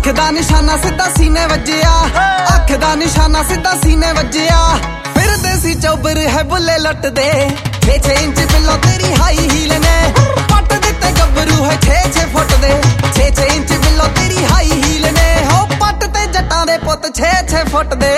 ਅੱਖ ਦਾ ਨਿਸ਼ਾਨਾ ਸਿੱਧਾ ਸੀਨੇ ਵੱਜਿਆ, ਅੱਖ ਦਾ ਨਿਸ਼ਾਨਾ ਸਿੱਧਾ ਸੀਨੇ ਵੱਜਿਆ। ਫਿਰਦੇ ਸੀ ਚੌਬਰ ਹੈ ਬੁੱਲੇ ਲੁੱਟਦੇ, 6-6 ਇੰਚ ਬਿੱਲੋ ਤੇਰੀ ਹਾਈ ਹੀਲ ਨੇ ਪੱਟ ਦਿੱਤੇ ਗੱਭਰੂ ਹੈ 6-6 ਫੁੱਟ ਦੇ। 6-6 ਇੰਚ ਬਿੱਲੋ ਤੇਰੀ ਹਾਈ ਹੀਲ ਨੇ ਹੋ ਪੱਟ ਤੇ ਜੱਟਾਂ ਦੇ ਪੁੱਤ 6-6 ਫੁੱਟ ਦੇ।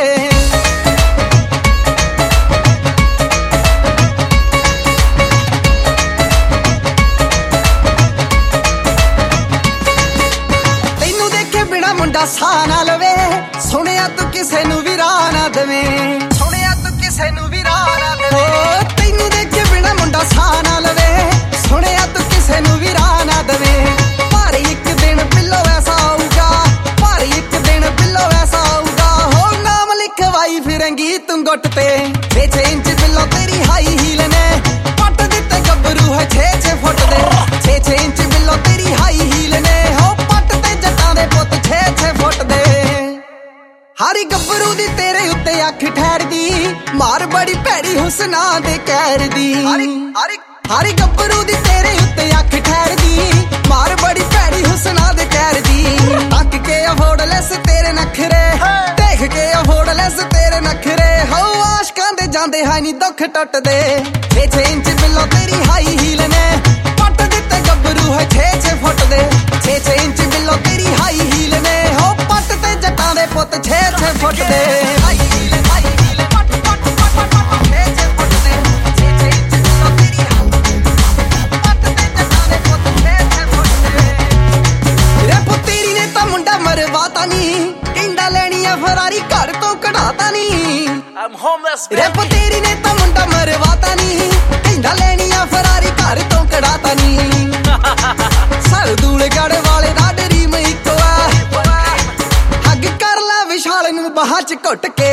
ਮੁੰਡਾ ਸਾਹ ਨਾ ਲਵੇ, ਸੁਣਿਆ ਤੂੰ ਕਿਸੇ ਨੂੰ ਵੀ ਰਾਹ ਨਾ ਦੇਵੇਂ, ਸੁਣਿਆ ਤੂੰ ਕਿਸੇ ਨੂੰ ਵੀ ਰਾਹ ਨਾ ਦੇਵੇਂ। ਤੈਨੂੰ ਦੇਖੇ ਬਿਨਾ ਮੁੰਡਾ ਸਾਹ ਨਾ ਲਵੇ, ਸੁਣਿਆ ਤੂੰ ਕਿਸੇ ਨੂੰ ਵੀ ਰਾਹ ਨਾ ਦੇਵੇਂ। ਪਰ ਇੱਕ ਦਿਨ ਬਿੱਲੋ ਐਸਾ ਆਊਗਾ, ਪਰ ਇੱਕ ਦਿਨ ਬਿੱਲੋ ਐਸਾ ਆਊਗਾ ਹੋ ਨਾਮ ਲਿਖਵਾਈ ਫਿਰੇਂਗੀ ਤੂੰ ਗੁੱਟ ਤੇ। 6-6 ਇੰਚ ਬਿੱਲੋ ਤੇਰੀ ਹਾਈ ਹੀਲ ਨੇ ਪੱਟ ਦਿੱਤੇ ਗੱਭਰੂ ਹੈ 6-6 ਫੁੱਟ ਦੇ। 6-6 ਇੰਚ ਬਿੱਲੋ ਤੇਰੀ ਹਾਈ ਹੀਲ ਨੇ ਹੋ ਪੱਟ ਤੇ ਜੱਟਾਂ ਦੇ ਪੁੱਤ 6-6 ਫੁੱਟ ਦੇ। ਹਰੀ ਗੱਭਰੂ ਦੀ ਤੇਰੇ ਉੱਤੇ ਅੱਖ ਠਹਿਰਦੀ, ਮਾਰ ਬੜੀ ਭੈੜੀ ਹੁਸਨਾ ਦੇ ਕਹਿਰ ਦੀ। ਹਰੀ ਗੱਭਰੂ ਦੀ ਤੇਰੇ ਉੱਤੇ ਅੱਖ ਠਹਿਰਦੀ, ਮਾਰ ਬੜੀ ਭੈੜੀ ਹੁਸਨਾ ਦੇ ਕਹਿਰ ਦੀ। ਤੱਕ ਕੇ ਅਫੋਰਡਲੈਸ ਤੇਰੇ ਨਖਰੇ, ਦੇਖ ਕੇ ਅਫੋਰਡਲੈਸ ਤੇਰੇ ਨਖਰੇ ਹੋ ਆਸ਼ਕਾਂ ਦੇ ਜਾਂਦੇ ਹੈ ਨੀ ਦੁੱਖ ਟੁੱਟਦੇ। 6-6 ਇੰਚ ਬਿੱਲੋ ਤੇਰੀ ਹਾਈ ਹੀਲ ਨੇ ਪੱਟ ਦਿੱਤੇ ਗੱਭਰੂ ਹੈ 6-6 ਫੁੱਟ ਦੇ। 6-6 ਇੰਚ ਬਿੱਲੋ ਤੇਰੀ ਹਾਈ ਹੀਲ ਨੇ ਹੋ ਪੱਟ ਤੇ ਜੱਟਾਂ ਦੇ ਪੁੱਤ 6-6 ਫੁੱਟ ਦੇ। ਹਾਈ ਹੀਲ ਪੱਟ ਪੱਟ ਪੱਟ 6-6 ਫੁੱਟ ਦੇ। 6-6 ਇੰਚ ਬਿੱਲੋ ਤੇਰੀ ਪੱਟ ਤੇ ਜੱਟਾਂ ਦੇ ਪੁੱਤ 6-6 ਫੁੱਟ ਦੇ। ਰੇ ਪੁੱਤਰੀ ਨੇ ਤਾਂ ਮੁੰਡਾ ਮਰਵਾਤਾ ਨੀ, ਕਹਿੰਦਾ ਲੈਣੀ ਆ ਫਰਾਰੀ ਘਰ ਤੋਂ ਕਢਾਤਾ ਨੀ। ਰੇ ਪੁੱਤਰੀ ਨੇ ਤਾਂ ਮੁੰਡਾ ਮਰਵਾਤਾ ਨੀ, ਕਹਿੰਦਾ ਲੈਣੀ ਆ ਫਰਾਰੀ ਘਰ ਤੋਂ ਕਢਾਤਾ ਨੀ। ਸਰਦੂਲਗੜ੍ਹ ਵਾਲੇ ਦਾ ਡਰੀਮ ਇੱਕੋ ਆ, ਹੱਗ ਕਰ ਲੈ ਵਿਸ਼ਾਲ ਨੂੰ ਬਾਹਾਂ ਚ ਘੁੱਟ ਕੇ।